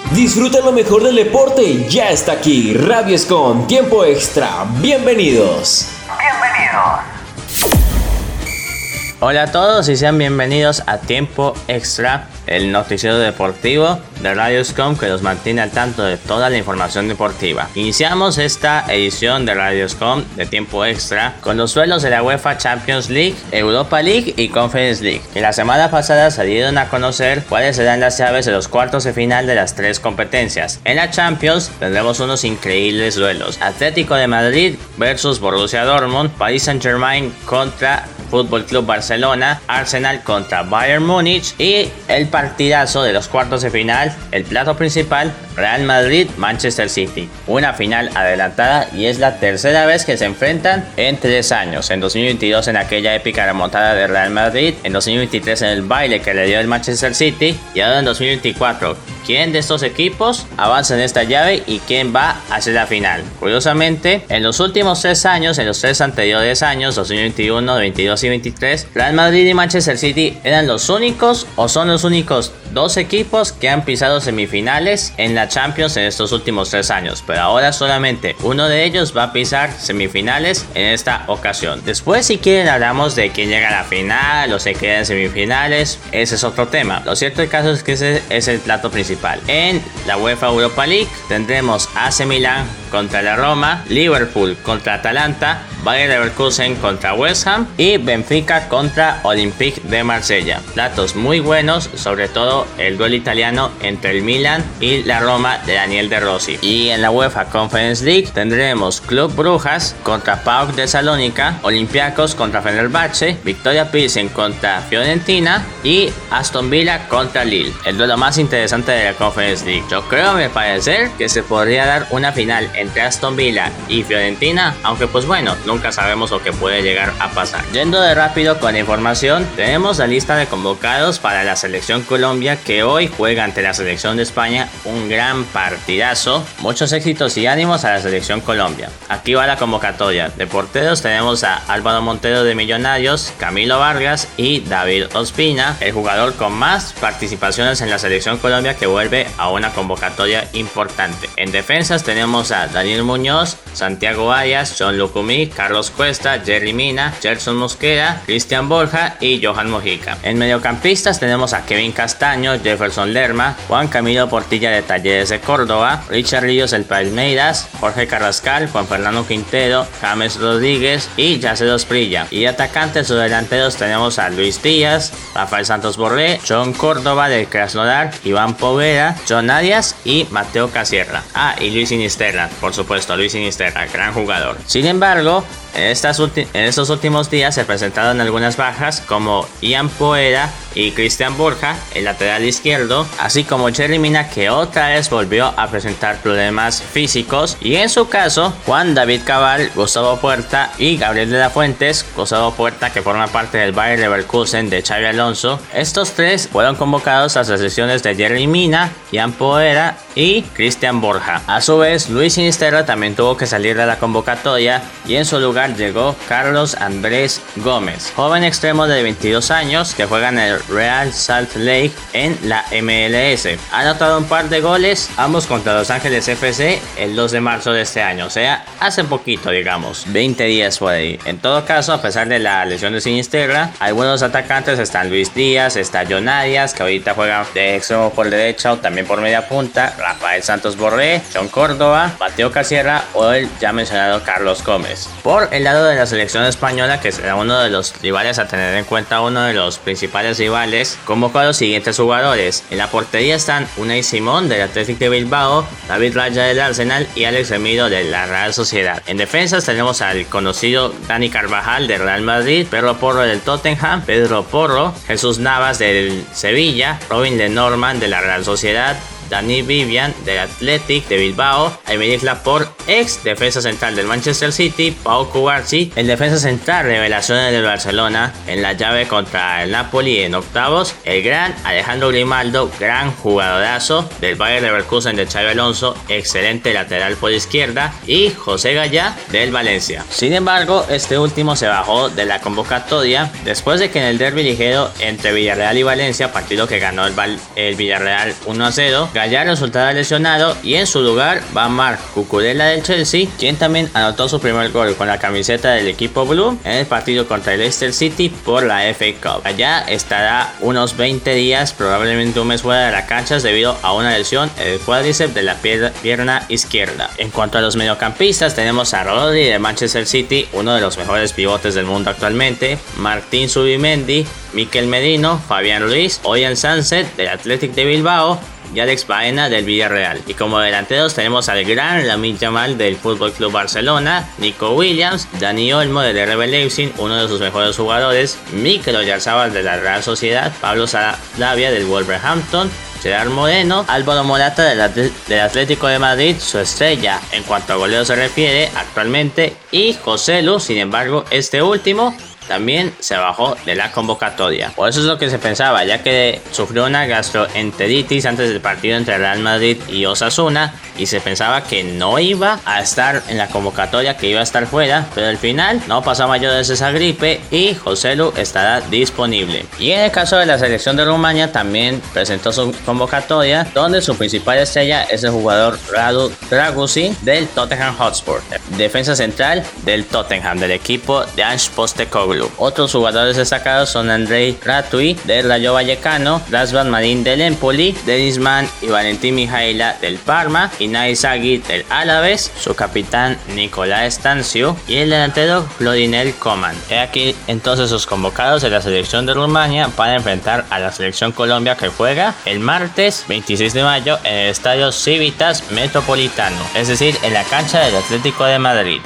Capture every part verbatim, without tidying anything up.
Disfruta lo mejor del deporte, ya está aquí, Radio Scom, tiempo extra, bienvenidos. Bienvenidos. Hola a todos y sean bienvenidos a Tiempo Extra, el noticiero deportivo de Radio Scom que los mantiene al tanto de toda la información deportiva. Iniciamos esta edición de Radio Scom de Tiempo Extra con los duelos de la UEFA Champions League, Europa League y Conference League, que la semana pasada salieron a conocer cuáles serán las llaves de los cuartos de final de las tres competencias. En la Champions tendremos unos increíbles duelos: Atlético de Madrid versus Borussia Dortmund, Paris Saint-Germain contra Fútbol Club Barcelona, Arsenal contra Bayern Múnich y el partidazo de los cuartos de final, el plato principal, Real Madrid Manchester City. Una final adelantada y es la tercera vez que se enfrentan en tres años. En dos mil veintidós en aquella épica remontada de Real Madrid, en dos mil veintitrés en el baile que le dio el Manchester City y ahora en dos mil veinticuatro. ¿Quién de estos equipos avanza en esta llave y quién va hacia la final? Curiosamente, en los últimos tres años, en los tres anteriores años, dos mil veintiuno, veintidós y veintitrés, Real Madrid y Manchester City eran los únicos o son los únicos dos equipos que han pisado semifinales en la Champions en estos últimos tres años, pero ahora solamente uno de ellos va a pisar semifinales en esta ocasión. Después, si quieren, hablamos de quién llega a la final o se queda en semifinales, ese es otro tema. Lo cierto del caso es que ese es el plato principal. En la UEFA Europa League tendremos A C Milán contra la Roma, Liverpool contra Atalanta, Bayer Leverkusen contra West Ham y Benfica contra Olympique de Marsella. Platos muy buenos, sobre todo el duelo italiano entre el Milan y la Roma de Daniel De Rossi. Y en la UEFA Conference League tendremos Club Brujas contra PAOK de Salónica, Olympiacos contra Fenerbahce, Victoria Pilsen contra Fiorentina y Aston Villa contra Lille. El duelo más interesante de la Conference League. Yo creo, me parece, que se podría dar una final entre Aston Villa y Fiorentina, aunque pues bueno, nunca sabemos lo que puede llegar a pasar. Yendo de rápido con la información, tenemos la lista de convocados para la selección Colombia, que hoy juega ante la selección de España un gran partidazo. Muchos éxitos y ánimos a la selección Colombia. Aquí va la convocatoria. De porteros tenemos a Álvaro Montero de Millonarios, Camilo Vargas y David Ospina, el jugador con más participaciones en la selección Colombia que vuelve a una convocatoria importante. En defensas tenemos a Daniel Muñoz, Santiago Arias, John Lucumí, Carlos Cuesta, Jerry Mina, Gerson Mosquera, Cristian Borja y Johan Mojica. En mediocampistas tenemos a Kevin Castaño, Jefferson Lerma, Juan Camilo Portilla de Talleres de Córdoba, Richard Ríos del Palmeiras, Jorge Carrascal, Juan Fernando Quintero, James Rodríguez y Yacer Osprilla. Y atacantes o delanteros tenemos a Luis Díaz, Rafael Santos Borré, John Córdoba del Krasnodar, Iván Poveda, John Arias y Mateo Casierra. Ah, y Luis Sinisterra, por supuesto, Luis Sinisterra, gran jugador. Sin embargo, En, estas ulti- en estos últimos días se presentaron algunas bajas como Ian Poera y Cristian Borja, el lateral izquierdo, así como Jerry Mina, que otra vez volvió a presentar problemas físicos, y en su caso Juan David Cabal, Gustavo Puerta y Gabriel de la Fuentes. Gustavo Puerta, que forma parte del Bayer Leverkusen de Xabi Alonso. Estos tres fueron convocados a las selecciones de Jerry Mina, Ian Poera y Cristian Borja. A su vez, Luis Sinisterra también tuvo que salir de la convocatoria y en su lugar llegó Carlos Andrés Gómez, joven extremo de veintidós años que juega en el Real Salt Lake en la M L S. Ha anotado un par de goles, ambos contra Los Ángeles F C el dos de marzo de este año, o sea, hace poquito, digamos, veinte días por ahí. En todo caso, a pesar de la lesión de Sinisterra, algunos atacantes están Luis Díaz, está John Arias, que ahorita juega de extremo por derecha o también por media punta, Rafael Santos Borré, John Córdoba, Mateo Casierra o el ya mencionado Carlos Gómez. Por el lado de la selección española, que será uno de los rivales a tener en cuenta, uno de los principales rivales, convocó a los siguientes jugadores. En la portería están Unai Simón del Athletic de Bilbao, David Raya del Arsenal y Alex Remiro de la Real Sociedad. En defensas tenemos al conocido Dani Carvajal del Real Madrid, Pedro Porro del Tottenham, Pedro Porro, Jesús Navas del Sevilla, Robin Lenormand de la Real Sociedad, Dani Vivian del Athletic de Bilbao, Aymeric Laporte, ex defensa central del Manchester City, Pau Cubarsí, el defensa central revelación del Barcelona en la llave contra el Napoli en octavos, el gran Alejandro Grimaldo, gran jugadorazo del Bayer Leverkusen de Xabi Alonso, excelente lateral por izquierda, y José Gallá del Valencia. Sin embargo, este último se bajó de la convocatoria después de que en el derbi ligero entre Villarreal y Valencia, partido que ganó el, Val- el Villarreal uno a cero, Gallardo resultará lesionado y en su lugar va Marc Cucurella del Chelsea, quien también anotó su primer gol con la camiseta del equipo blue en el partido contra el Leicester City por la F A Cup. Allá estará unos veinte días, probablemente un mes fuera de la cancha debido a una lesión en el cuádriceps de la pierna izquierda. En cuanto a los mediocampistas, tenemos a Rodri de Manchester City, uno de los mejores pivotes del mundo actualmente, Martín Zubimendi, Mikel Merino, Fabián Ruiz, Oyan Sunset del Athletic de Bilbao y Alex Baena del Villarreal. Y como delanteros tenemos al gran Lamine Yamal del F C Barcelona, Nico Williams, Dani Olmo del R B Leipzig, uno de sus mejores jugadores, Mikel Oyarzabal de la Real Sociedad, Pablo Sarabia del Wolverhampton, Gerard Moreno, Álvaro Morata del, del Atlético de Madrid, su estrella en cuanto a goleo se refiere actualmente, y José Lu, sin embargo, este último también se bajó de la convocatoria. Por eso es lo que se pensaba, ya que sufrió una gastroenteritis antes del partido entre Real Madrid y Osasuna y se pensaba que no iba a estar en la convocatoria, que iba a estar fuera, pero al final no pasó a mayores esa gripe y José Lu estará disponible. Y en el caso de la selección de Rumania también presentó su convocatoria, donde su principal estrella es el jugador Radu Dragusin del Tottenham Hotspur, defensa central del Tottenham, del equipo de Ange Postecoglou. Otros jugadores destacados son Andrei Ratui del Rayo Vallecano, Razvan Marin del Empoli, Denis Mann y Valentín Mihaila del Parma, Inai Zaghi del Alavés, su capitán Nicolás Stanciu y el delantero Florinel Coman. He aquí entonces los convocados de la selección de Rumania para enfrentar a la selección Colombia, que juega el martes veintiséis de mayo en el estadio Civitas Metropolitano, es decir, en la cancha del Atlético de Madrid.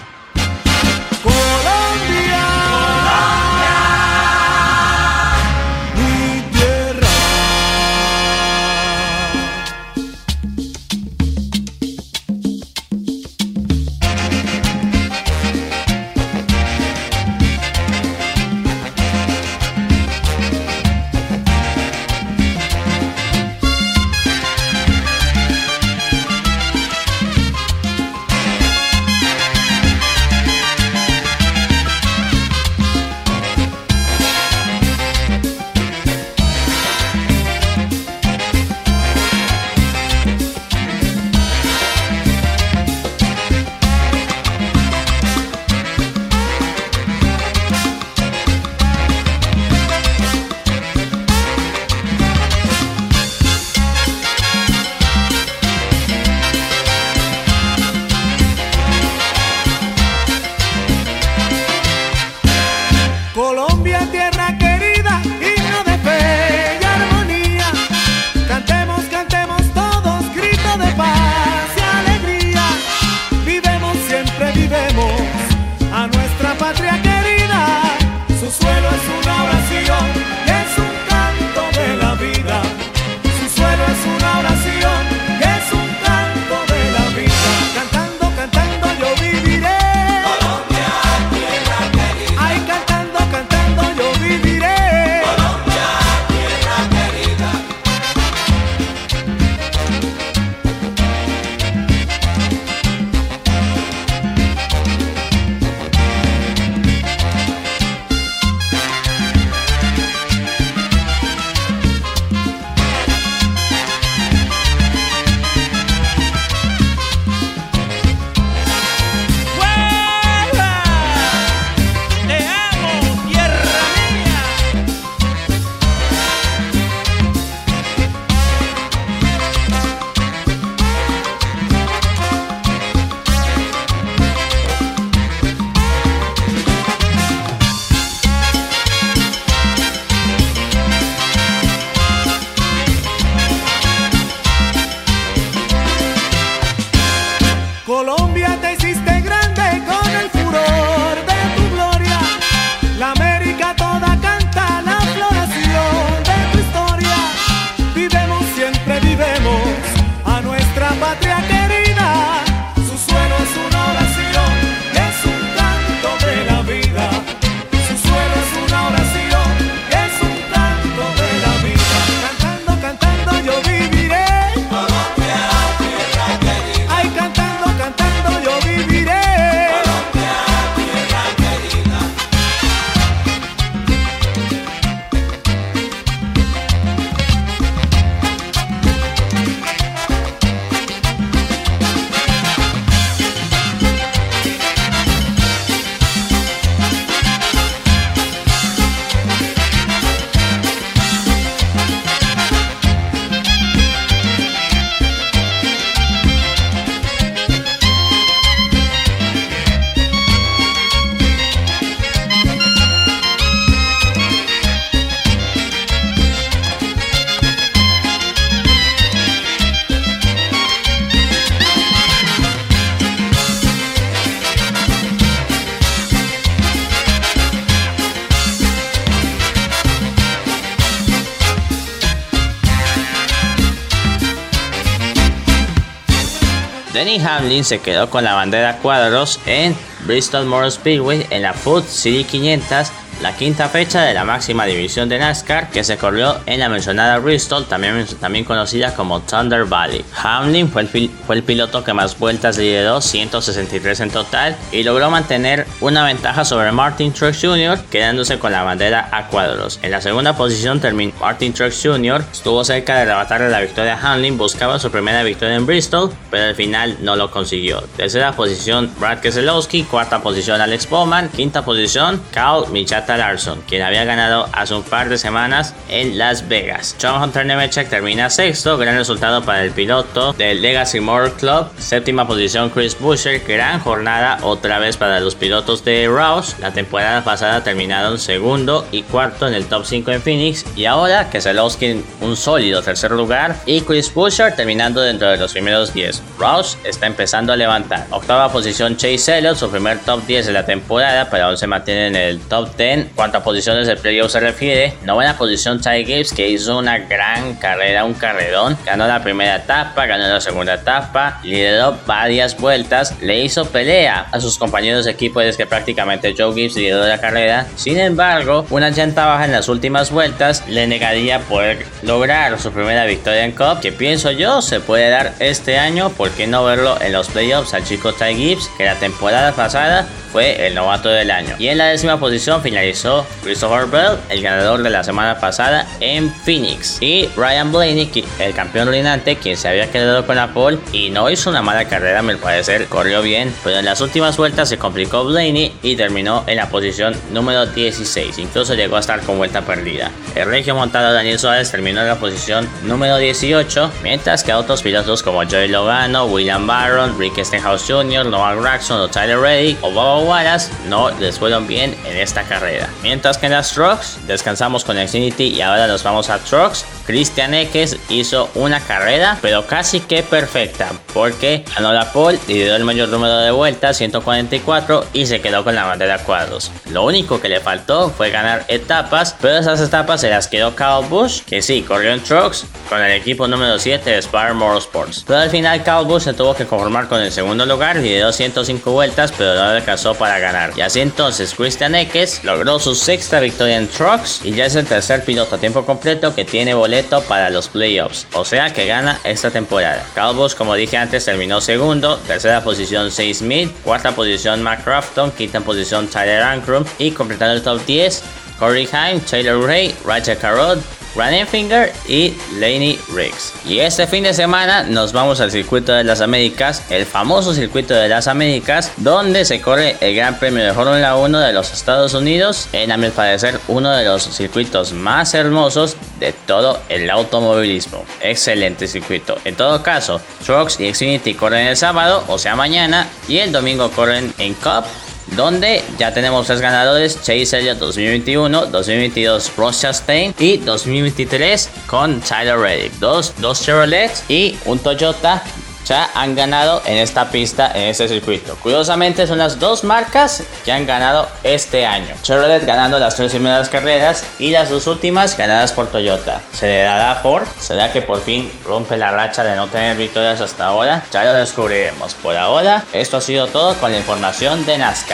Denny Hamlin se quedó con la bandera a cuadros en Bristol Motor Speedway en la Food City quinientos, la quinta fecha de la máxima división de NASCAR, que se corrió en la mencionada Bristol, también, también conocida como Thunder Valley. Hamlin fue el, fue el piloto que más vueltas lideró, ciento sesenta y tres en total, y logró mantener una ventaja sobre Martin Truex junior, quedándose con la bandera a cuadros. En la segunda posición terminó Martin Truex junior, estuvo cerca de arrebatarle la victoria a Hamlin, buscaba su primera victoria en Bristol, pero al final no lo consiguió. Tercera posición Brad Keselowski, cuarta posición Alex Bowman, quinta posición Kyle Michata Larson, quien había ganado hace un par de semanas en Las Vegas. John Hunter Nemechek termina sexto, gran resultado para el piloto del Legacy Motor Club. Séptima posición Chris Buescher, gran jornada otra vez para los pilotos de Roush. La temporada pasada terminaron segundo y cuarto en el top cinco en Phoenix, y ahora Keselowski un sólido tercer lugar y Chris Buescher terminando dentro de los primeros diez. Roush está empezando a levantar. Octava posición Chase Elliott, su primer top diez de la temporada, pero aún se mantiene en el top diez. Cuanto a posiciones del playoff se refiere, novena posición Ty Gibbs, que hizo una gran carrera, un carrerón, ganó la primera etapa, ganó la segunda etapa, lideró varias vueltas, le hizo pelea a sus compañeros de equipo desde que prácticamente Joe Gibbs lideró la carrera. Sin embargo, una llanta baja en las últimas vueltas le negaría poder lograr su primera victoria en Cup, que pienso yo se puede dar este año. ¿Por qué no verlo en los playoffs al chico Ty Gibbs, que la temporada pasada fue el novato del año? Y en la décima posición finalizó Christopher Bell, el ganador de la semana pasada en Phoenix, y Ryan Blaney, el campeón reinante, quien se había quedado con la pole y no hizo una mala carrera, me parecer, corrió bien, pero en las últimas vueltas se complicó Blaney y terminó en la posición número dieciséis, incluso llegó a estar con vuelta perdida. El regio montado Daniel Suárez terminó en la posición número dieciocho, mientras que otros pilotos como Joey Logano, William Byron, Rick Stenhouse junior, Noah Gragson o Tyler Reddick o Bubba Wallace no les fueron bien en esta carrera. Mientras que en las Trucks descansamos con Xfinity y ahora nos vamos a Trucks. Christian Eckes hizo una carrera pero casi que perfecta, porque ganó la pole, lideró el mayor número de vueltas, ciento cuarenta y cuatro, y se quedó con la bandera a cuadros. Lo único que le faltó fue ganar etapas, pero esas etapas se las quedó Kyle Busch, que sí, corrió en Trucks con el equipo número siete de Spire Motorsports. Pero al final Kyle Busch se tuvo que conformar con el segundo lugar, lideró ciento cinco vueltas, pero no le alcanzó para ganar. Y así entonces Christian Eckes logró su sexta victoria en Trucks y ya es el tercer piloto a tiempo completo que tiene boleto para los playoffs, o sea que gana esta temporada. Kyle Busch, como dije antes, terminó segundo, tercera posición Chase Smith, cuarta posición Matt Crafton, quinta posición Tyler Ankrum, y completando el top diez Corey Heim, Taylor Ray, Rachel Carrot, Grant Enfinger y Laney Riggs. Y este fin de semana nos vamos al circuito de las Américas, el famoso circuito de las Américas, donde se corre el Gran Premio de Fórmula uno de los Estados Unidos, en a mi parecer uno de los circuitos más hermosos de todo el automovilismo. Excelente circuito. En todo caso, Trucks y Xfinity corren el sábado, o sea mañana, y el domingo corren en Cup, donde ya tenemos tres ganadores: Chase Elliott dos mil veintiuno, dos mil veintidós Ross Chastain y dos mil veintitrés con Tyler Reddick. Dos, dos Chevrolets y un Toyota ya han ganado en esta pista, en este circuito. Curiosamente son las dos marcas que han ganado este año. Chevrolet ganando las tres primeras carreras y las dos últimas ganadas por Toyota. ¿Se le dará a Ford? ¿Será que por fin rompe la racha de no tener victorias hasta ahora? Ya lo descubriremos. Por ahora, esto ha sido todo con la información de NASCAR.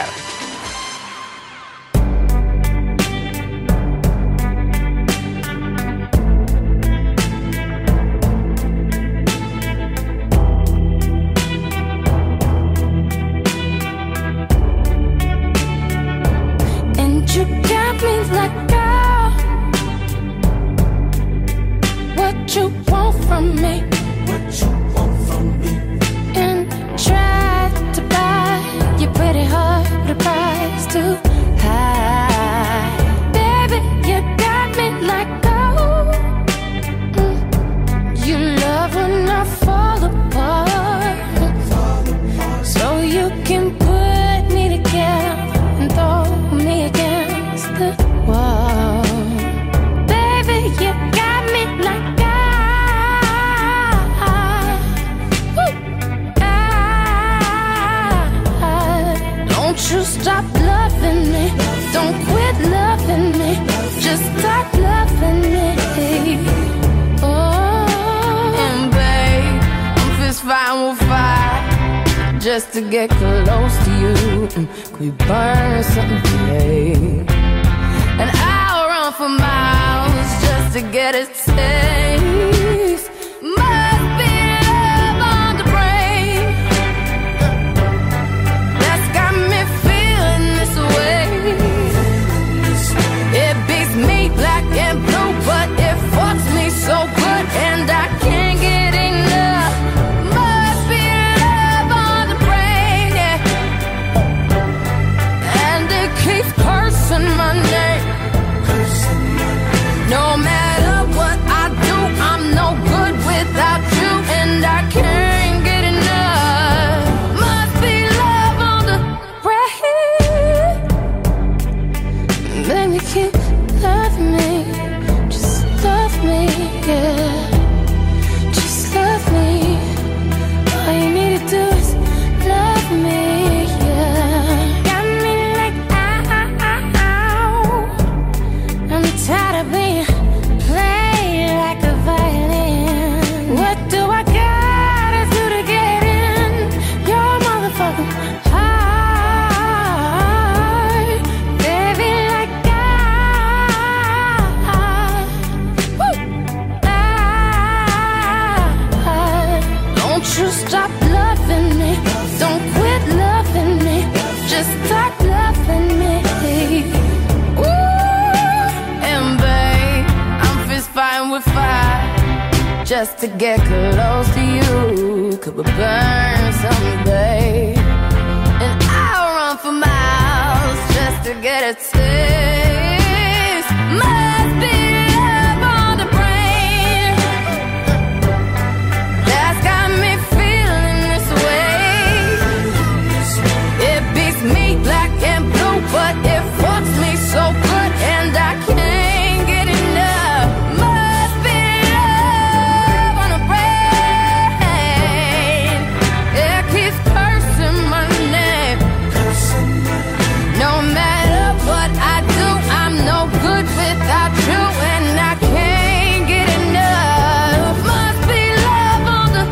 You want from me, what you want from me, and try to buy your pretty heart with a price. just to get close to you. Could we burn something today? And I'll run for miles just to get a taste. Must be love on the brain that's got me feeling this way. It beats me black and blue, but it fucks me so good, and I can't get enough. Must be love on the brain, yeah. And it keeps cursing my name. No matter what I do, I'm no good without you, and I can't get enough. Must be love on the brain. Baby, keep loving me, just love me, yeah. Just love me. All you need to do is love me, yeah. Got me like ow. I'm tired of being played like a violin. What do I gotta do to get in your motherfucking heart? Baby, like I, woo, I, don't you stop loving me, don't quit loving me, just stop loving me. Ooh, and babe, I'm fist fighting with fire just to get close to you. Could we burn something, babe? And I'll run for miles just to get a taste. Must be love on the brain that's got me feeling this way. It beats me black and blue, but it fucks me so good, and I can't get enough. Must be love on the brain. It keeps cursing my name. No matter what I do, I'm no good without you, and I can't get enough. Must be love on the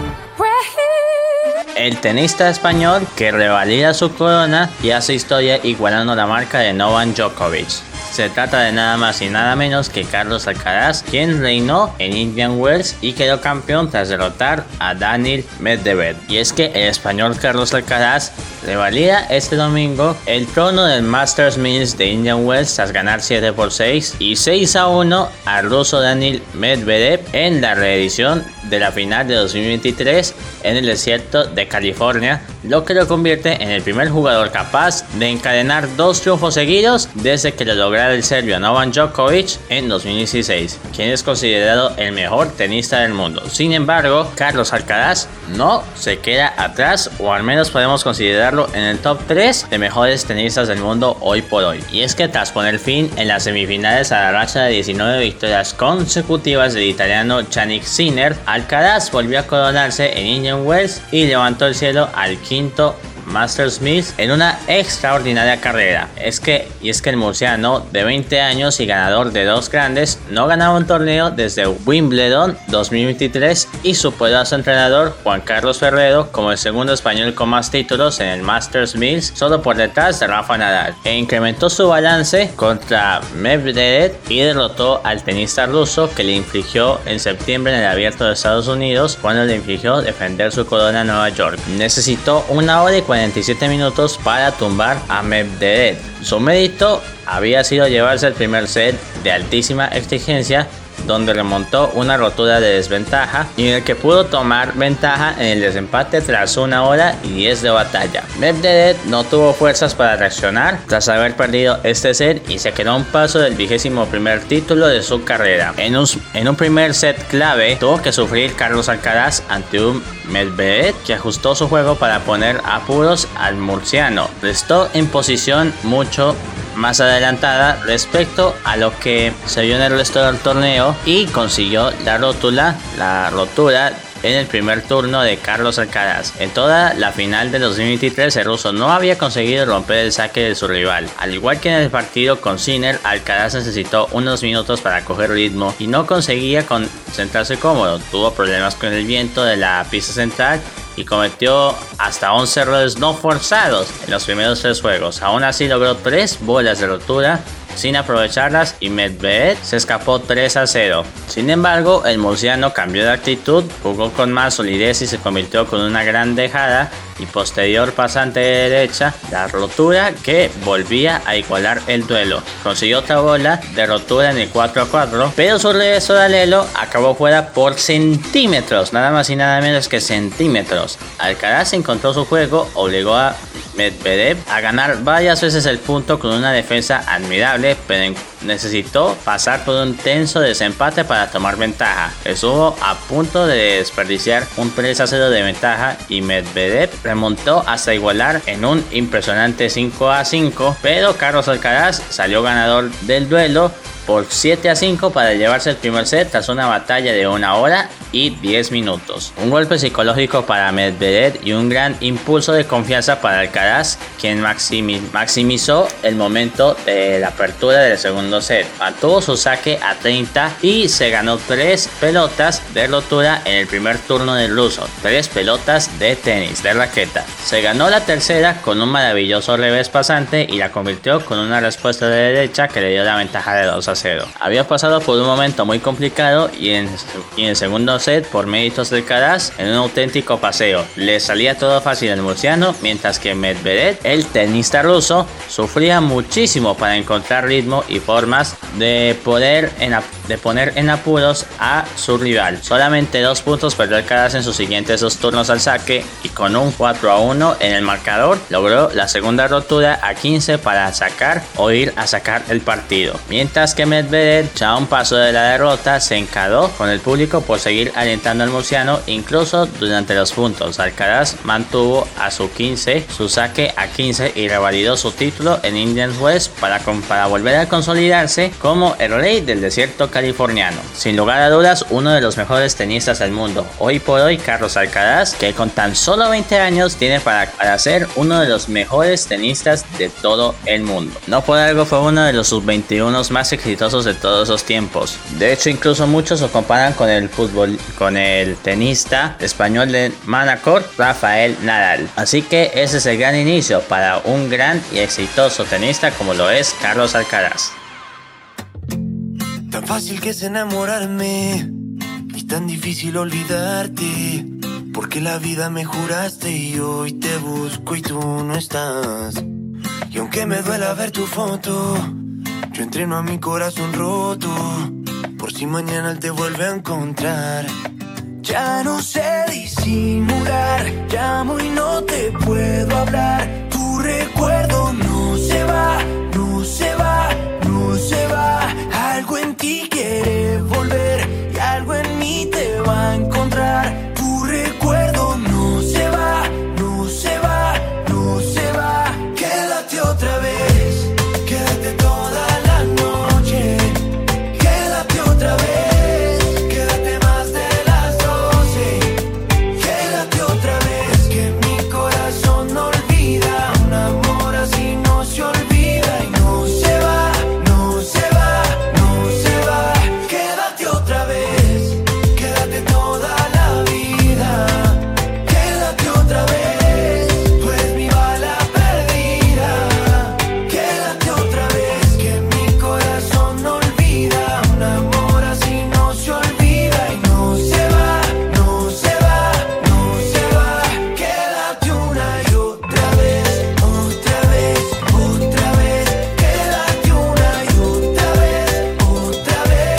brain. El tenista español que revalida su corona y hace historia igualando la marca de Novak Djokovic. Se trata de nada más y nada menos que Carlos Alcaraz, quien reinó en Indian Wells y quedó campeón tras derrotar a Daniil Medvedev. Y es que el español Carlos Alcaraz revalida este domingo el trono del Masters Mills de Indian Wells tras ganar siete por seis y seis a uno al ruso Daniil Medvedev en la reedición de la final de dos mil veintitrés en el desierto de California, lo que lo convierte en el primer jugador capaz de encadenar dos triunfos seguidos desde que lo lograra el serbio Novak Djokovic en dos mil dieciséis, quien es considerado el mejor tenista del mundo. Sin embargo, Carlos Alcaraz no se queda atrás, o al menos podemos considerarlo en el top tres de mejores tenistas del mundo hoy por hoy. Y es que tras poner fin en las semifinales a la racha de diecinueve victorias consecutivas del italiano Jannik Sinner, Alcaraz volvió a coronarse en Indian Wells y levantó el cielo al quinto Masters Mills en una extraordinaria carrera. Es que, y es que el murciano de veinte años y ganador de dos grandes no ganaba un torneo desde Wimbledon dos mil veintitrés y superó a su entrenador Juan Carlos Ferrero como el segundo español con más títulos en el Masters Mills, solo por detrás de Rafa Nadal, e incrementó su balance contra Medvedev y derrotó al tenista ruso, que le infligió en septiembre en el Abierto de Estados Unidos, cuando le infligió defender su corona en Nueva York. Necesitó una hora y cuarenta y siete minutos para tumbar a Medvedev. Su mérito había sido llevarse el primer set de altísima exigencia, donde remontó una rotura de desventaja y en el que pudo tomar ventaja en el desempate tras una hora y diez de batalla. Medvedev no tuvo fuerzas para reaccionar tras haber perdido este set y se quedó a un paso del vigésimo primer título de su carrera. En un, en un primer set clave tuvo que sufrir Carlos Alcaraz ante un Medvedev que ajustó su juego para poner apuros al murciano. Restó en posición mucho más adelantada respecto a lo que se vio en el resto del torneo y consiguió la rótula, la rotura en el primer turno de Carlos Alcaraz. En toda la final de dos mil veintitrés, el ruso no había conseguido romper el saque de su rival. Al igual que en el partido con Sinner, Alcaraz necesitó unos minutos para coger ritmo y no conseguía concentrarse cómodo. Tuvo problemas con el viento de la pista central y cometió hasta once errores no forzados en los primeros tres juegos. Aún así logró tres bolas de rotura sin aprovecharlas y Medvedev se escapó tres a cero. Sin embargo, el murciano cambió de actitud, jugó con más solidez y se convirtió con una gran dejada y posterior pasante de derecha, la rotura que volvía a igualar el duelo. Consiguió otra bola de rotura en el cuatro a cuatro, pero su regreso de alelo acabó fuera por centímetros, nada más y nada menos que centímetros. Alcaraz encontró su juego, obligó a Medvedev a ganar varias veces el punto con una defensa admirable, pero necesitó pasar por un tenso desempate para tomar ventaja. Estuvo a punto de desperdiciar un tres a cero de ventaja y Medvedev remontó hasta igualar en un impresionante cinco a cinco, pero Carlos Alcaraz salió ganador del duelo por siete a cinco para llevarse el primer set tras una batalla de una hora y diez minutos. Un golpe psicológico para Medvedev y un gran impulso de confianza para Alcaraz, quien maximi- maximizó el momento de la apertura del segundo set. Mantuvo su saque a treinta y se ganó tres pelotas de rotura en el primer turno del ruso, tres pelotas de tenis de raqueta. Se ganó la tercera con un maravilloso revés pasante y la convirtió con una respuesta de derecha que le dio la ventaja de dos a cero. Había pasado por un momento muy complicado y en, y en el segundo set, por méritos del Alcaraz, en un auténtico paseo. Le salía todo fácil al murciano, mientras que Medvedev, el tenista ruso, sufría muchísimo para encontrar ritmo y formas de poder en, de poner en apuros a su rival. Solamente dos puntos perdió Alcaraz en sus siguientes dos turnos al saque y con un cuatro a uno en el marcador logró la segunda rotura a quince para sacar o ir a sacar el partido. Mientras que Medvedev, ya a un paso de la derrota, se encaró con el público por seguir alentando al murciano incluso durante los puntos. Alcaraz mantuvo a su quince, su saque a quince y revalidó su título en Indian Wells para, para volver a consolidarse como el rey del desierto californiano. Sin lugar a dudas, uno de los mejores tenistas del mundo. Hoy por hoy, Carlos Alcaraz, que con tan solo veinte años tiene para, para ser uno de los mejores tenistas de todo el mundo. No por algo fue uno de los sub veintiuno más exitosos de todos los tiempos. De hecho, incluso muchos lo comparan con el fútbol, con el tenista español de Manacor, Rafael Nadal. Así que ese es el gran inicio para un gran y exitoso tenista como lo es Carlos Alcaraz. Tan fácil que es enamorarme y tan difícil olvidarte, porque la vida me juraste y hoy te busco y tú no estás. Y aunque me duela ver tu foto, yo entreno a mi corazón roto, por si mañana él te vuelve a encontrar. Ya no sé disimular, llamo y no te puedo hablar. Tu recuerdo no se va, no se va, no se va. Algo en ti quiere volver y algo en mí te va a encontrar. Tu recuerdo no se va, no se va, no se va. Quédate otra vez, quédate toda la noche. Quédate otra vez, quédate más de las doce. Quédate otra vez, que mi corazón no olvida. Un amor así no se olvida y no se va, no se va, no se va. Quédate otra vez, quédate toda la vida. Quédate otra vez, tú eres mi bala perdida. Quédate otra vez, que mi corazón no olvida. Un amor así no se olvida y no se va, no se va, no se va. Quédate una y otra vez, otra vez, otra vez. Quédate una y otra vez, otra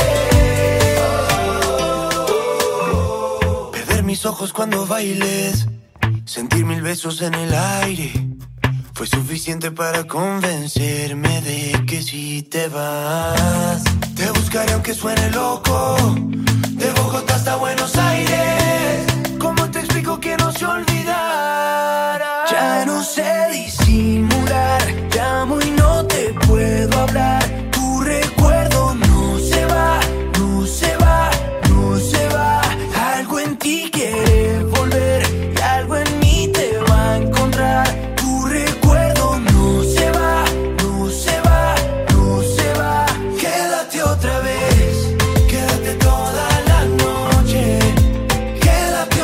vez. Perder mis ojos cuando bailes, sentir mil besos en el aire, fue suficiente para convencerme de que si te vas, te buscaré aunque suene loco, de Bogotá hasta Buenos Aires. ¿Cómo te explico que no se olvidara? Ya no sé disimular, llamo y no te puedo hablar. Tu recuerdo no se va, no se va, no se va. Algo en ti quiere volver y algo en mí te va a encontrar. Tu recuerdo no se va, no se va, no se va. Quédate otra vez, quédate toda la noche. Quédate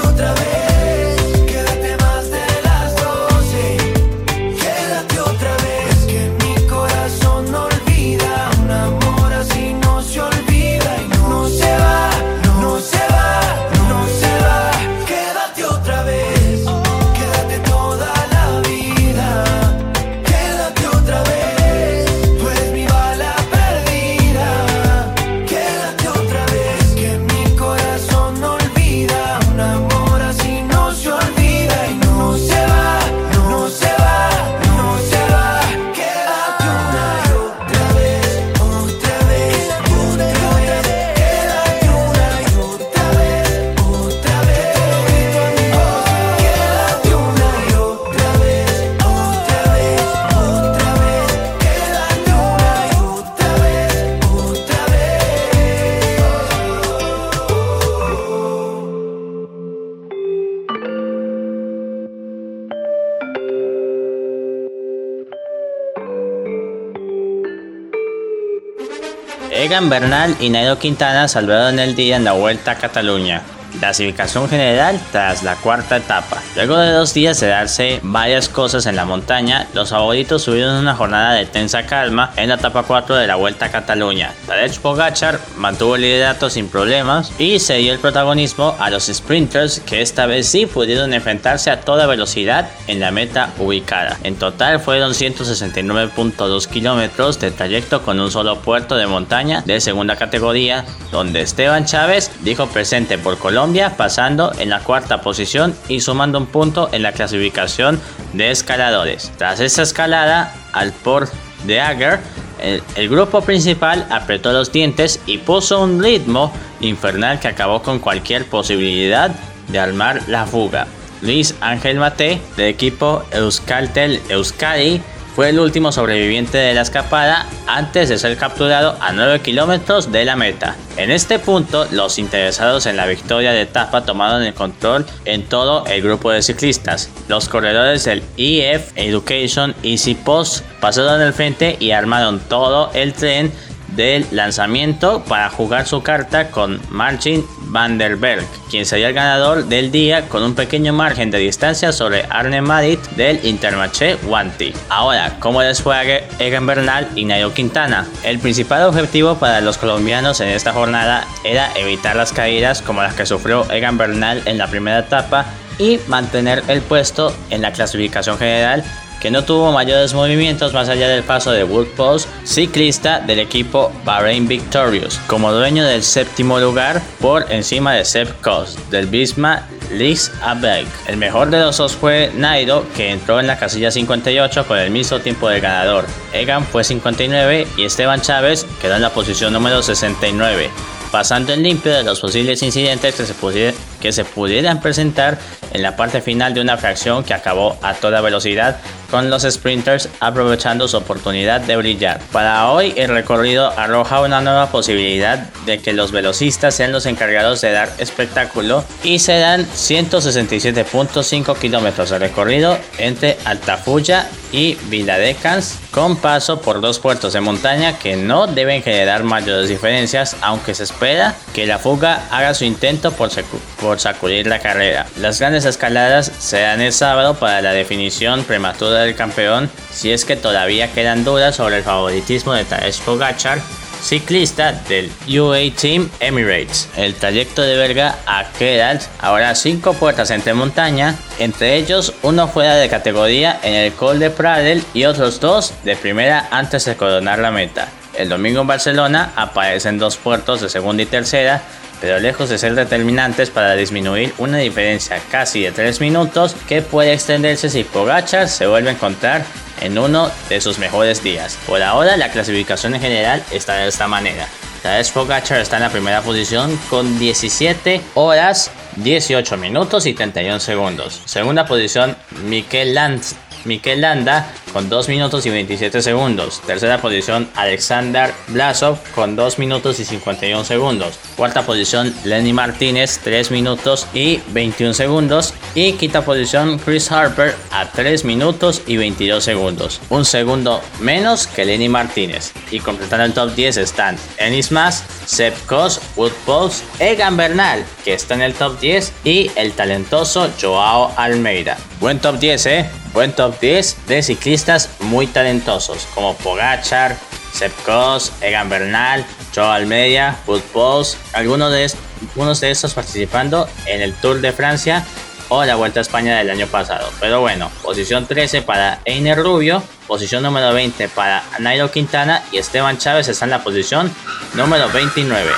Egan Bernal y Nairo Quintana salvaron el día en la Vuelta a Cataluña. Clasificación general tras la cuarta etapa. Luego de dos días de darse varias cosas en la montaña, los favoritos tuvieron una jornada de tensa calma en la etapa cuatro de la Vuelta a Cataluña. Tadej Pogačar mantuvo el liderato sin problemas y se dio el protagonismo a los sprinters, que esta vez sí pudieron enfrentarse a toda velocidad en la meta ubicada. En total fueron ciento sesenta y nueve punto dos kilómetros de trayecto con un solo puerto de montaña de segunda categoría, donde Esteban Chávez dijo presente por Colombia, pasando en la cuarta posición y sumando un punto en la clasificación de escaladores. Tras esta escalada al Port de Ager, el, el grupo principal apretó los dientes y puso un ritmo infernal que acabó con cualquier posibilidad de armar la fuga. Luis Ángel Maté, del equipo Euskaltel Euskadi, fue el último sobreviviente de la escapada antes de ser capturado a nueve kilómetros de la meta. En este punto, los interesados en la victoria de etapa tomaron el control en todo el grupo de ciclistas. Los corredores del E F Education Easy Post pasaron al frente y armaron todo el tren del lanzamiento para jugar su carta con Martin van der Berg, quien sería el ganador del día con un pequeño margen de distancia sobre Arne Madit del Intermarché Wanty. Ahora, ¿cómo les fue a Egan Bernal y Nairo Quintana? El principal objetivo para los colombianos en esta jornada era evitar las caídas como las que sufrió Egan Bernal en la primera etapa y mantener el puesto en la clasificación general, que no tuvo mayores movimientos más allá del paso de Wout Poels, ciclista del equipo Bahrain Victorious, como dueño del séptimo lugar por encima de Sepp Kuss del Visma Lease a Bike. El mejor de los dos fue Nairo, que entró en la casilla cincuenta y ocho con el mismo tiempo del ganador. Egan fue cincuenta y nueve y Esteban Chávez quedó en la posición número sesenta y nueve, pasando en limpio de los posibles incidentes que se, pudiera, que se pudieran presentar en la parte final de una fracción que acabó a toda velocidad, con los sprinters aprovechando su oportunidad de brillar. Para hoy el recorrido arroja una nueva posibilidad de que los velocistas sean los encargados de dar espectáculo y serán ciento sesenta y siete punto cinco kilómetros de recorrido entre Altafulla y Viladecans, con paso por dos puertos de montaña que no deben generar mayores diferencias, aunque se espera que la fuga haga su intento por, por sacudir la carrera. Las grandes escaladas serán el sábado para la definición prematura del campeón, si es que todavía quedan dudas sobre el favoritismo de Tadej Pogačar, ciclista del U A E Team Emirates. El trayecto de Berga a Geralt habrá cinco puertas entre montaña, entre ellos uno fuera de categoría en el Col de Pradel y otros dos de primera antes de coronar la meta. El domingo en Barcelona aparecen dos puertos de segunda y tercera, pero lejos de ser determinantes para disminuir una diferencia casi de tres minutos que puede extenderse si Pogačar se vuelve a encontrar en uno de sus mejores días. Por ahora la clasificación en general está de esta manera. Tadej Pogačar está en la primera posición con diecisiete horas, dieciocho minutos y treinta y uno segundos. Segunda posición Mikel Landa. Mikel Landa con dos minutos y veintisiete segundos. Tercera posición Alexander Blasov con dos minutos y cincuenta y uno segundos. Cuarta posición Lenny Martínez, tres minutos y veintiuno segundos. Y quinta posición Chris Harper a tres minutos y veintidós segundos. Un segundo menos que Lenny Martínez. Y completando el top diez están Ennis Mas, Sepp Kuss, Wout Poels, Egan Bernal, que está en el top diez, y el talentoso Joao Almeida. Buen top diez, eh. Buen top diez de ciclistas muy talentosos como Pogačar, Sepp Kuss, Egan Bernal, Joao Almeida, Wout Poels, algunos de, est- algunos de estos participando en el Tour de Francia o la Vuelta a España del año pasado. Pero bueno, posición trece para Einer Rubio, posición número veinte para Nairo Quintana y Esteban Chávez está en la posición número veintinueve.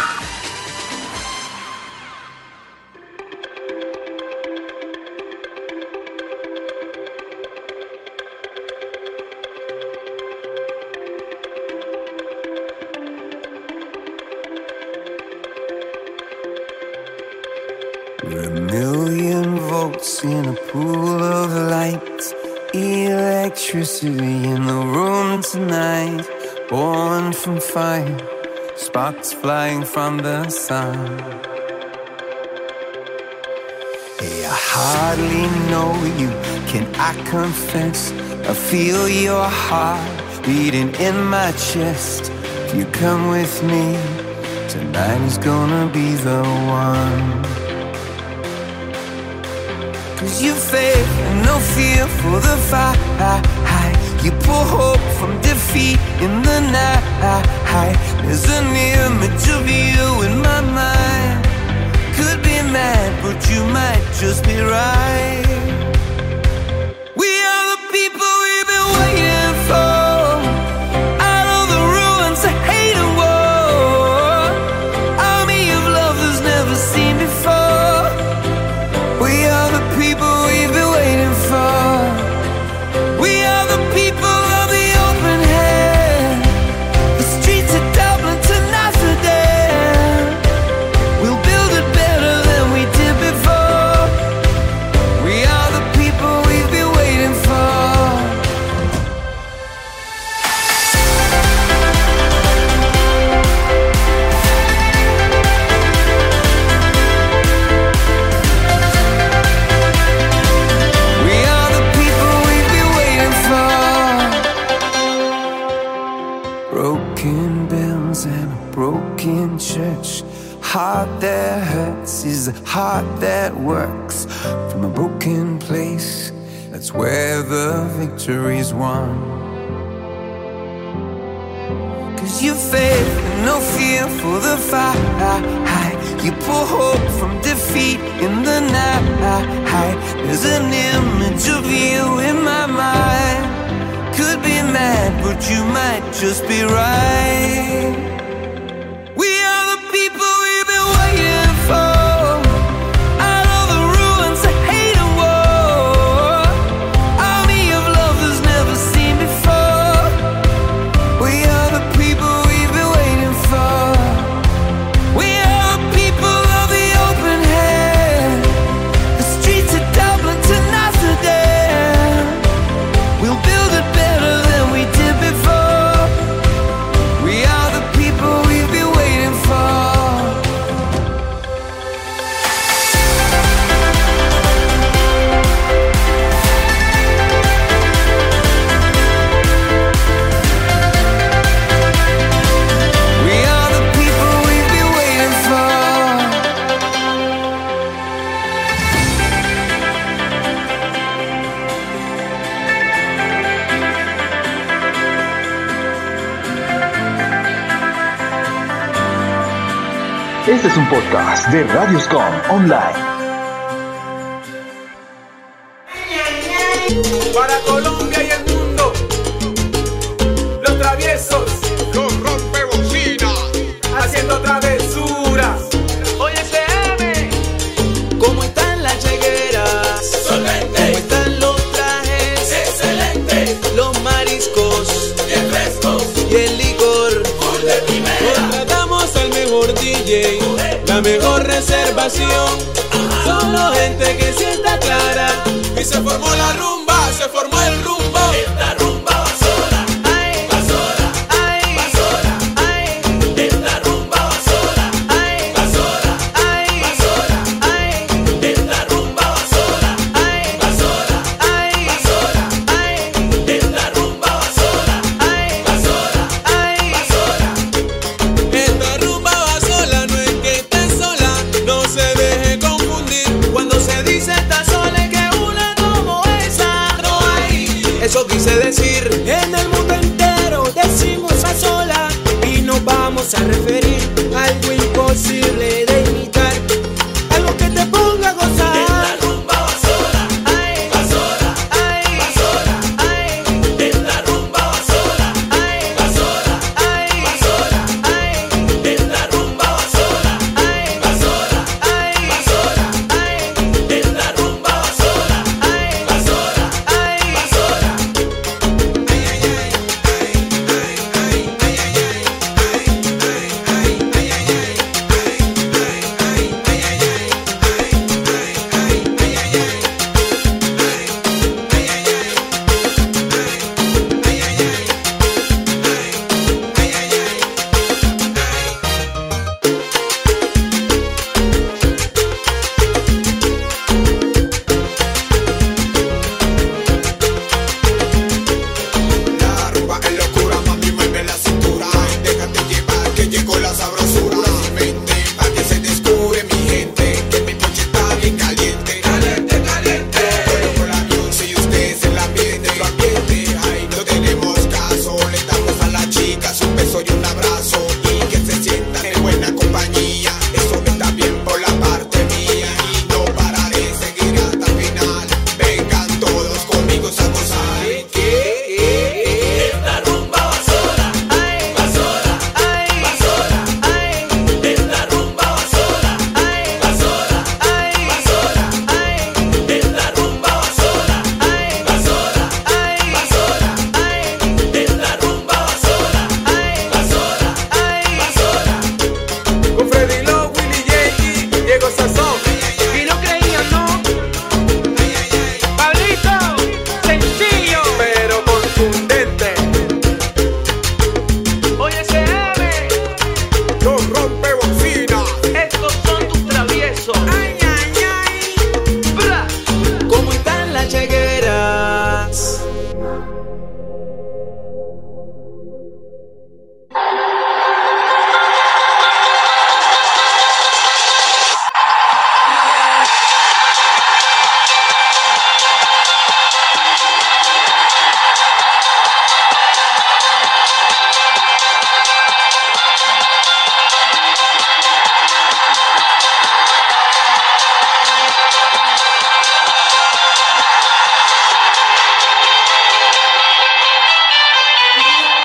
We're a million volts in a pool of light, electricity in the room tonight, born from fire, sparks flying from the sun. Hey, I hardly know you, can I confess? I feel your heart beating in my chest. If you come with me, tonight is gonna be the one. Cause you faith and no fear for the fight. You pull hope from defeat in the night. There's an image of you in my mind. Could be mad, but you might just be right. We are the people we've been waiting for. Out of the ruins of hate and war. Army of love that's never seen before. We are the people we've been waiting for. We are the people of the open hand. The streets of Dublin to Amsterdam. We'll build it better than we did before. We are the people we've been waiting for. We are the people we've been waiting for. Broken bells and a broken church. Heart that hurts is a heart that works. From a broken place, that's where the victory's won. Cause you faith and no fear for the fight. You pull hope from defeat in the night. There's an image of you in my mind. Could be mad, but you might just be right. We are the people we've been waiting for. Out of the ruins of hate and war. Army of love that's never seen before. We are the people we've been waiting for. We are the people of the open hand. The streets of Dublin to Amsterdam. We'll build it better than we did before. We are the people we've been waiting for. We are the people we've been waiting for. Este es un podcast de Radioscom Online. Para Colombia y el mundo, los traviesos, los rompebocinas, haciendo travesuras. Oye, C M, ¿Cómo están las llegueras? solvente, ¿Cómo están los trajes? excelente, Los mariscos bien frescos, y el licor. full de primera. Contratamos al mejor D J, la mejor reservación. Solo gente que sí está clara. Y se formó la rumba, se formó el rumbo. Esta rumba va sola, Ay, va sola, ay, va sola. ay, Esta rumba va sola, ay, va sola, ay, va sola. ay, Esta rumba va sola, ay, va sola, ay, va sola. ay, Esta rumba va sola, ay, va sola, ay. va sola. Esta rumba va sola, no es que esté sola, no se deje confundir. Cuando se dice está sola es que una como esa no hay. Eso quise decir, en el mundo entero decimos a sola y nos vamos a referir a algo imposible de imitar, algo que te ponga a gozar. Esta rumba va sola, Ay, va sola, ay, va sola. ay, Esta rumba va sola, ay, va sola, ay, va sola. ay, Esta rumba va sola, ay, va sola, ay, va sola. ay, Esta rumba va sola, ay, va sola, ay. va sola. Ay, ay, ay, ay, ay, ay, ay, ay, ay, ay, ay,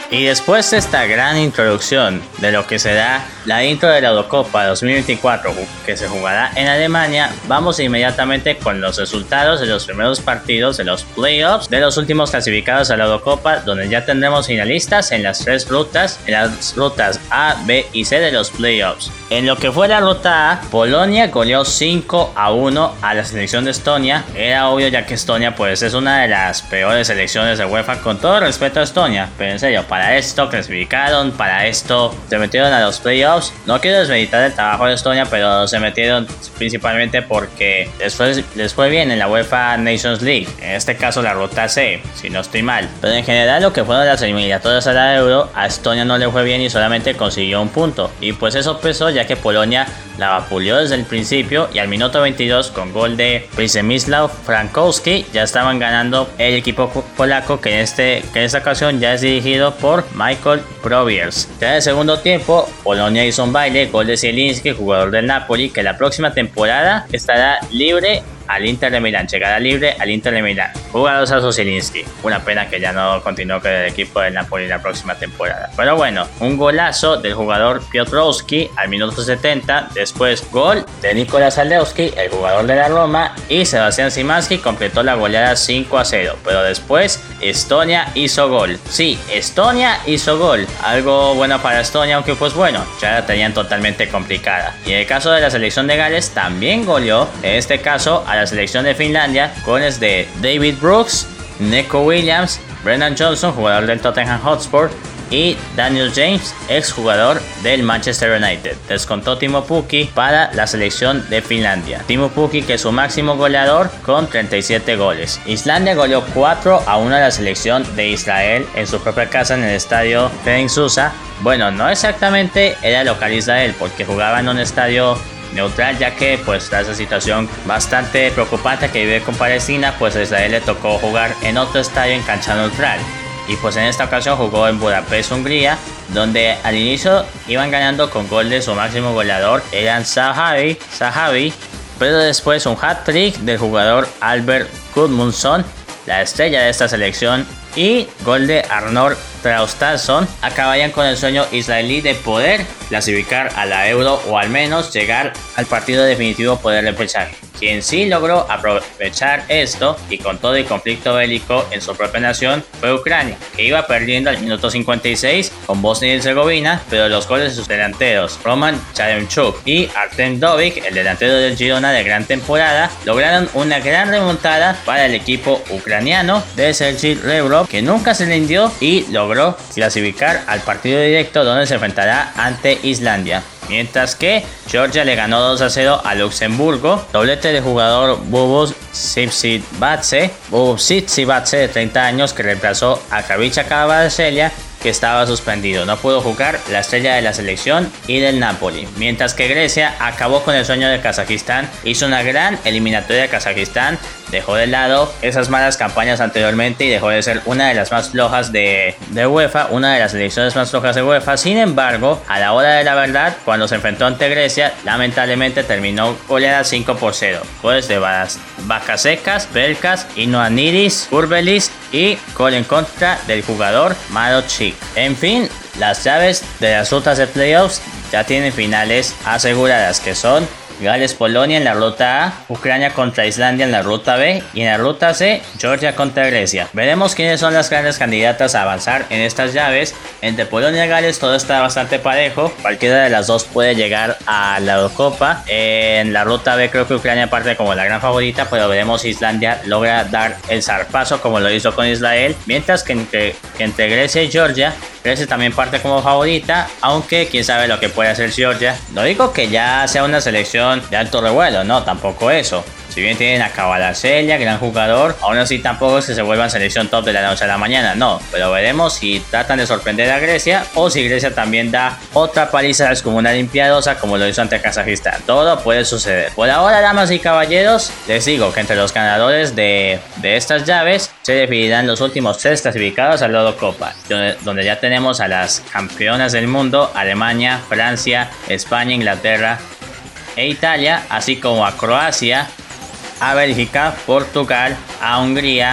Y después de esta gran introducción de lo que será la intro de la Eurocopa dos mil veinticuatro que se jugará en Alemania, vamos inmediatamente con los resultados de los primeros partidos de los playoffs de los últimos clasificados a la Eurocopa, donde ya tendremos finalistas en las tres rutas, en las rutas A, B y C de los playoffs. En lo que fue la ruta A, Polonia goleó cinco a uno a la selección de Estonia. Era obvio, ya que Estonia pues es una de las peores selecciones de UEFA, con todo respeto a Estonia, pero en serio, para esto clasificaron, para esto se metieron a los playoffs. No quiero desmeditar el trabajo de Estonia, pero se metieron principalmente porque después les fue bien en la UEFA Nations League, en este caso la ruta C, si no estoy mal. Pero en general lo que fueron las eliminatorias a la Euro, a Estonia no le fue bien y solamente consiguió un punto, y pues eso pesó, ya que Polonia la vapuleó desde el principio, y al minuto veintidós con gol de Przemysław Frankowski ya estaban ganando el equipo polaco, que en, este, que en esta ocasión ya es dirigido por Michael Prowiers. Ya en el segundo tiempo, Polonia hizo un baile, gol de Zielinski, jugador del Napoli, que la próxima temporada estará libre al Inter de Milán, llegará libre al Inter de Milán. Jugador a Zielinski. Una pena que ya no continuó con el equipo del Napoli la próxima temporada. Pero bueno, un golazo del jugador Piotrowski al minuto setenta. Después gol de Nicolás Zalewski, el jugador de la Roma, y Sebastián Szymanski completó la goleada cinco a cero. Pero después Estonia hizo gol. Sí, Estonia hizo gol. Algo bueno para Estonia, aunque pues bueno, ya la tenían totalmente complicada. Y en el caso de la selección de Gales también goleó, en este caso a la selección de Finlandia, goles de David Brooks, Neco Williams, Brennan Johnson, jugador del Tottenham Hotspur, y Daniel James, ex jugador del Manchester United. Descontó Timo Pukki para la selección de Finlandia. Timo Pukki, que es su máximo goleador, con treinta y siete goles. Islandia goleó cuatro a uno a la selección de Israel en su propia casa en el estadio Ferenc Susa. Bueno, no exactamente era local Israel, porque jugaba en un estadio neutral, ya que pues tras esa situación bastante preocupante que vive con Palestina, pues a Israel le tocó jugar en otro estadio en cancha neutral, y pues en esta ocasión jugó en Budapest, Hungría, donde al inicio iban ganando con gol de su máximo goleador, eran Zahavi, Zahavi pero después un hat-trick del jugador Albert Gudmundsson, la estrella de esta selección, y gol de Arnór Traustason, acabarían con el sueño israelí de poder clasificar a la Euro, o al menos llegar al partido definitivo poder repechaje. Quien sí logró aprovechar esto, y con todo el conflicto bélico en su propia nación, fue Ucrania, que iba perdiendo al minuto cincuenta y seis con Bosnia y Herzegovina, pero los goles de sus delanteros Roman Yaremchuk y Artem Dovik, el delantero del Girona de gran temporada, lograron una gran remontada para el equipo ucraniano de Sergei Rebrov, que nunca se rindió y logró clasificar al partido directo, donde se enfrentará ante Islandia. Mientras que Georgia le ganó dos a cero a Luxemburgo, doblete del jugador Bubos Tsitsibatse, Bubos Tsitsibatse de treinta años, que reemplazó a Kavicza Kvaratskhelia, que estaba suspendido. No pudo jugar la estrella de la selección y del Napoli. Mientras que Grecia acabó con el sueño de Kazajistán, hizo una gran eliminatoria de Kazajistán, dejó de lado esas malas campañas anteriormente y dejó de ser una de las más flojas de, de UEFA, una de las selecciones más flojas de UEFA. Sin embargo, a la hora de la verdad, cuando se enfrentó ante Grecia, lamentablemente terminó goleada cinco por cero. Goles de Bakasecas, Belkas, Ioannidis, Urbelis y gol en contra del jugador Marochik. En fin, las llaves de las rutas de playoffs ya tienen finales aseguradas, que son Gales-Polonia en la ruta A, Ucrania contra Islandia en la ruta B, y en la ruta C, Georgia contra Grecia. Veremos quiénes son las grandes candidatas a avanzar en estas llaves. Entre Polonia y Gales todo está bastante parejo, cualquiera de las dos puede llegar a la Eurocopa. En la ruta B creo que Ucrania parte como la gran favorita, pero veremos si Islandia logra dar el zarpazo como lo hizo con Israel, mientras que entre, que entre Grecia y Georgia, Grecia también parte como favorita, aunque quién sabe lo que puede hacer Georgia. No digo que ya sea una selección de alto revuelo, no, tampoco eso. Si bien tienen a Kvaratskhelia, gran jugador, aún así tampoco es que se vuelvan selección top de la noche a la mañana, no. Pero veremos si tratan de sorprender a Grecia, o si Grecia también da otra paliza descomunal limpiadosa como lo hizo ante Kazajistán. Todo puede suceder. Por ahora, damas y caballeros, les digo que entre los ganadores de, de estas llaves se definirán los últimos tres clasificados a la Eurocopa, donde, donde ya tenemos a las campeonas del mundo, Alemania, Francia, España, Inglaterra e Italia, así como a Croacia, a Bélgica, Portugal, a Hungría,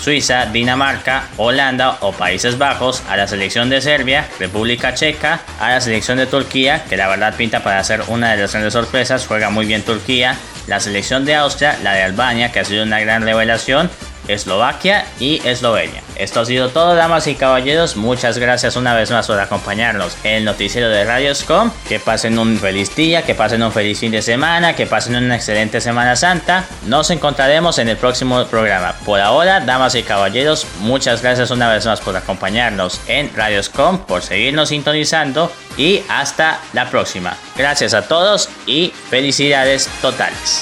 Suiza, Dinamarca, Holanda o Países Bajos, a la selección de Serbia, República Checa, a la selección de Turquía, que la verdad pinta para ser una de las grandes sorpresas, juega muy bien Turquía, la selección de Austria, la de Albania, que ha sido una gran revelación, Eslovaquia y Eslovenia. Esto ha sido todo, damas y caballeros. Muchas gracias una vez más por acompañarnos en el noticiero de Radioscom. Que pasen un feliz día, que pasen un feliz fin de semana, que pasen una excelente Semana Santa. Nos encontraremos en el próximo programa. Por ahora, damas y caballeros, muchas gracias una vez más por acompañarnos en Radioscom, por seguirnos sintonizando y hasta la próxima. Gracias a todos y felicidades totales.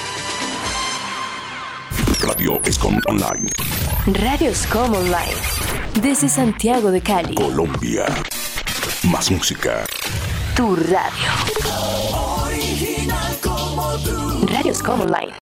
Radioscom Online. Radioscom Online. Desde Santiago de Cali, Colombia. Más música. Tu radio. Original como tú. Radioscom Online.